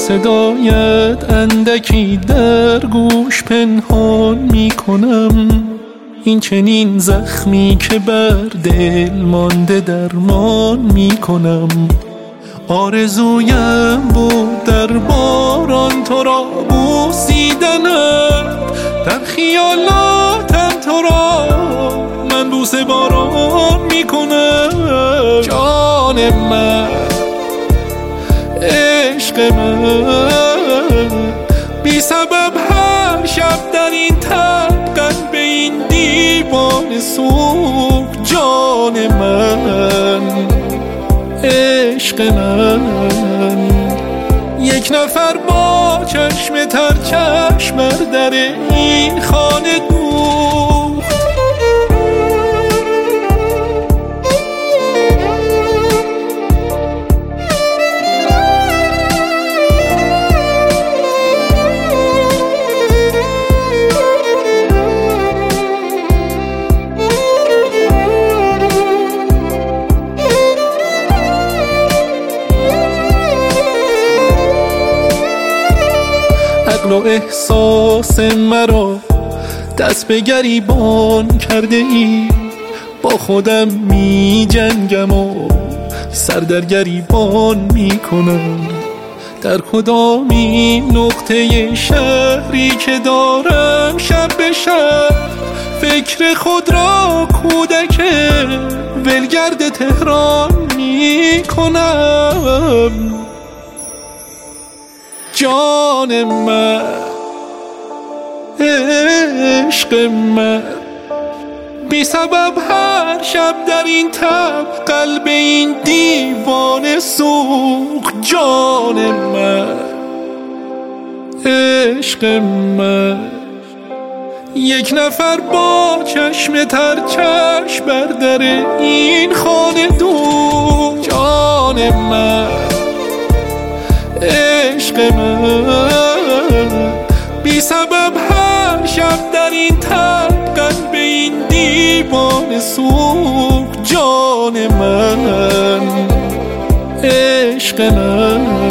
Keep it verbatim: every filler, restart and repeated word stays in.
صدایت اندکی در گوش پنهان می کنم، این چنین زخمی که بر دل مانده درمان می کنم. آرزویم بود در باران تو را بوسیدنت، در خیالاتم تو را من بوسه باران می کنم. جان من، عشق من، بی سبب هر شب در این تب قلب این دیوانه سوخت. جان من، عشق من، یک نفر با چشم تر چشم بر در این خانه دوخت. عقل و احساس مرا دست به گریبان کرده ای، با خودم می جنگم و سر در گریبان می کنم. در کدامی نقطه شهری که دارم شب به شب فکر خود را کودک ولگرد تهران می کنم. جان من، عشق من، بی سبب هر شب در این تب قلب این دیوانه سوخت. جان من، عشق من، یک نفر با چشم تر چشم بر در این خانه دوخت. جان من، عشق من، بی سبب هر شب در این تب قلب این دیوانه سوخت. جان من، عشق من.